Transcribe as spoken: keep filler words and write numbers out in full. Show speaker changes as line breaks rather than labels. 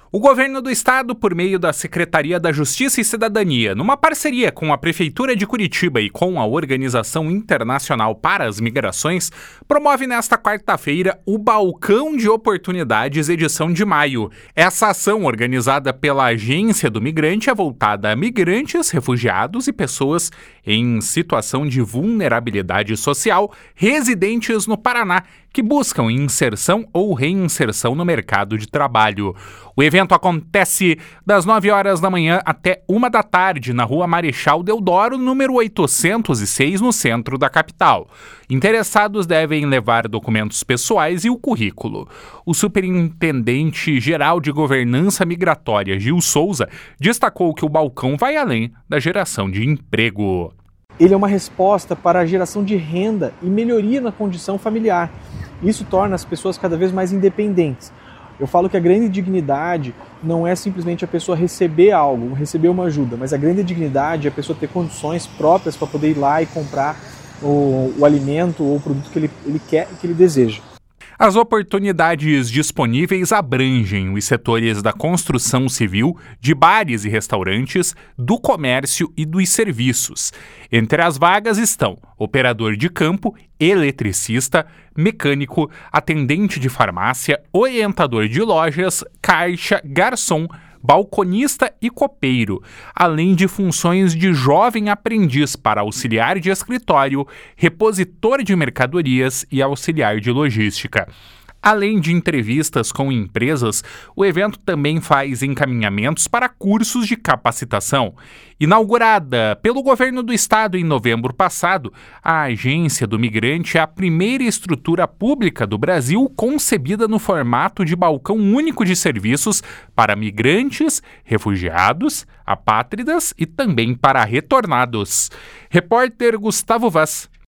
O governo do estado, por meio da Secretaria da Justiça e Cidadania, numa parceria com a Prefeitura de Curitiba e com a Organização Internacional para as Migrações, promove nesta quarta-feira o Balcão de Oportunidades edição de maio. Essa ação, organizada pela Agência do Migrante, é voltada a migrantes, refugiados e pessoas em situação de vulnerabilidade social residentes no Paraná, que buscam inserção ou reinserção no mercado de trabalho. O evento acontece das nove horas da manhã até uma da tarde na Rua Marechal Deodoro, número oitocentos e seis, no centro da capital. Interessados devem levar documentos pessoais e o currículo. O superintendente-geral de Governança Migratória, Gil Souza, destacou que o balcão vai além da geração de emprego.
Ele é uma resposta para a geração de renda e melhoria na condição familiar. Isso torna as pessoas cada vez mais independentes. Eu falo que a grande dignidade não é simplesmente a pessoa receber algo, receber uma ajuda, mas a grande dignidade é a pessoa ter condições próprias para poder ir lá e comprar o, o alimento ou o produto que ele, ele quer e que ele deseja.
As oportunidades disponíveis abrangem os setores da construção civil, de bares e restaurantes, do comércio e dos serviços. Entre as vagas estão operador de campo, eletricista, mecânico, atendente de farmácia, orientador de lojas, caixa, garçom, balconista e copeiro, além de funções de jovem aprendiz para auxiliar de escritório, repositor de mercadorias e auxiliar de logística. Além de entrevistas com empresas, o evento também faz encaminhamentos para cursos de capacitação. Inaugurada pelo governo do estado em novembro passado, a Agência do Migrante é a primeira estrutura pública do Brasil concebida no formato de balcão único de serviços para migrantes, refugiados, apátridas e também para retornados. Repórter Gustavo Vaz,